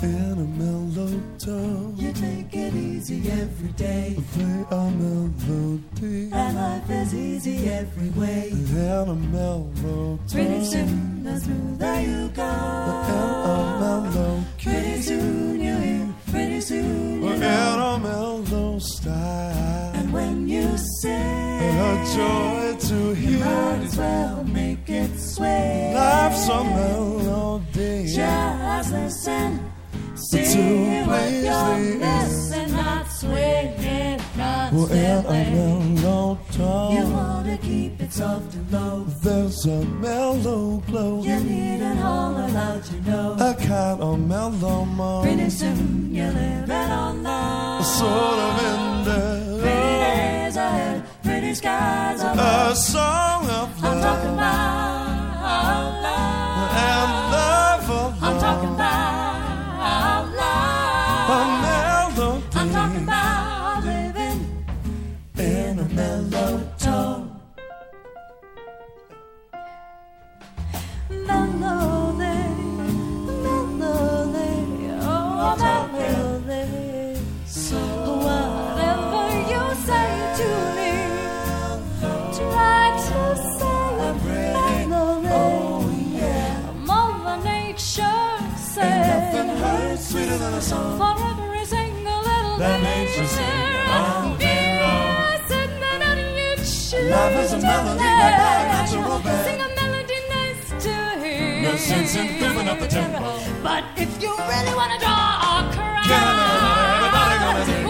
in a mellow tone. You take it easy every day. Play a melody, and life is easy every way. in a mellow tone. Pretty soon, the smoother you go. In a mellow key, Pretty soon you hear, pretty soon you in know. a mellow style. And when you sing, A joy to you hear. might as well make it sway. Life's a melody. Just listen, To see what please you're the missing, not swinging Well, in a constantly. mellow tone. You wanna keep it soft and low. There's a mellow glow. You need an holler loud, you know. A kind of mellow moan. Pretty soon you're living on love. Sort of in Pretty days ahead, pretty skies a above. song of I'm talking love about love. and love of I'm talking love. about A love. melody I'm talking about living in a mellow tone. Melody, melody, oh melody. So whatever you say to me, try to say melody. Oh yeah. Mother Nature Nothing said, hurts sweeter than a song. for every single little That thing makes you sing there all day long. yes, and then you choose Life is a to melody, play. not a natural band. Sing a melody nice to hear. No sense in goofing up the tempo. But if you really want to draw a crowd, Everybody gonna sing.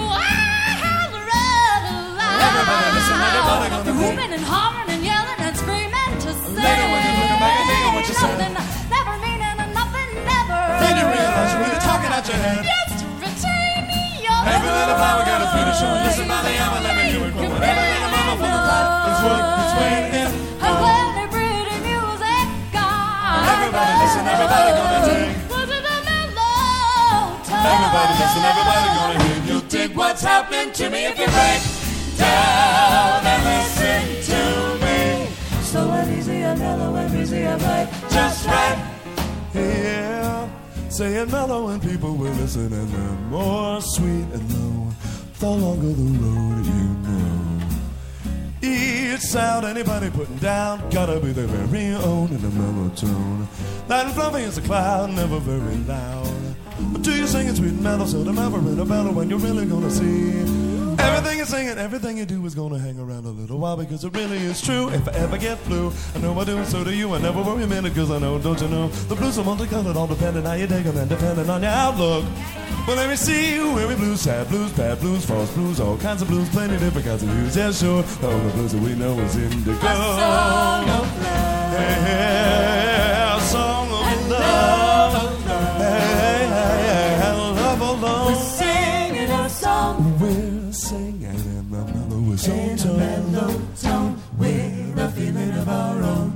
Everybody listen, everybody gonna sing. Hooping and hollering and yelling and screaming to say Later when you look back and think of what you said. nothing, never meaning and nothing, never. Then you realize you're really talking out your head. Just retain your Every little flower got a finish on. Listen by the hour, let me hear it grow. Every little mama for the life is what it's waiting in. When pretty music gone. Everybody listen, everybody gonna dig. Was it the mellow tone? Everybody listen, everybody gonna hear. You'll dig what's happening to me if you break down and listen to me. Slow and easy and mellow and easy and right. Just right. Yeah, say it mellow and people will listen, and the more sweet and low, the longer the road you know. Each sound anybody putting down gotta be their very own in a mellow tone. Light and fluffy as a cloud, never very loud. But do you sing it sweet and mellow, so the never in a mellow when you're really gonna see everything you sing and everything you do is gonna hang around a little while, because it really is true. If I ever get flu, I know I do, and so do you. I never worry a minute, cause I know, don't you know, the blues are multicolored, all depending how you take them and depending on your outlook. Well, let me see, weary blues, sad blues, bad blues, false blues, all kinds of blues, plenty different kinds of blues, yeah sure. The only blues that we know is indigo. A song of love. Yeah, a song of love. Hey, hey, hey, love alone. We're singing a song We're singing in the mellow in a tone. mellow tone with a feeling of our own.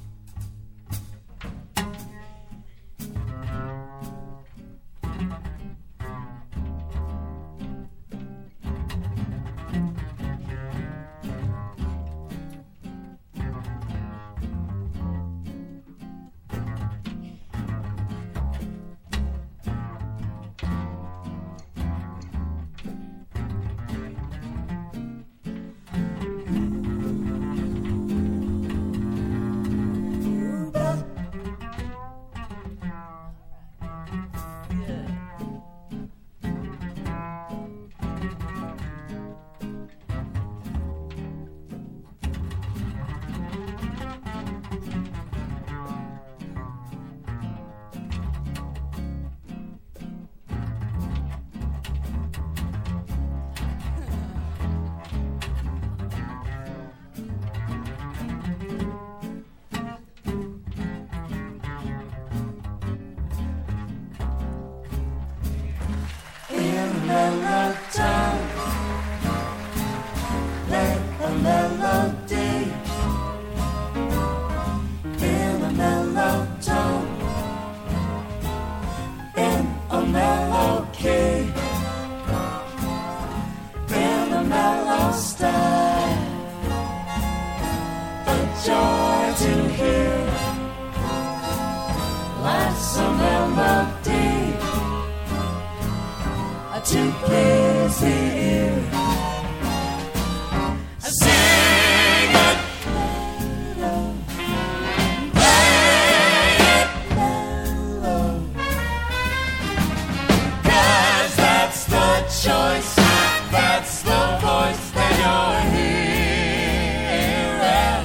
Mellow tone, play a melody in a mellow tone, in a mellow key, in a mellow style. A joy to hear, life's a melody. to please Him. Sing it, play it, 'cause that's the choice, that's the voice that you're hearing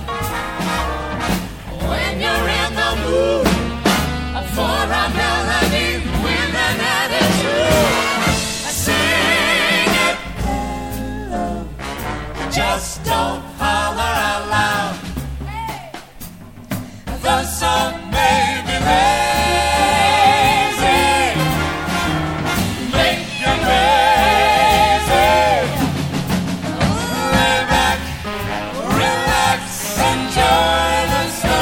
when you're in the mood for a melody with an attitude. Sing it, just don't holler out loud. The song may be lazy, make you crazy. Lay back, relax, enjoy the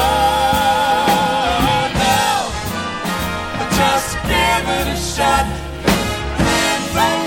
song now. Just give it a shot and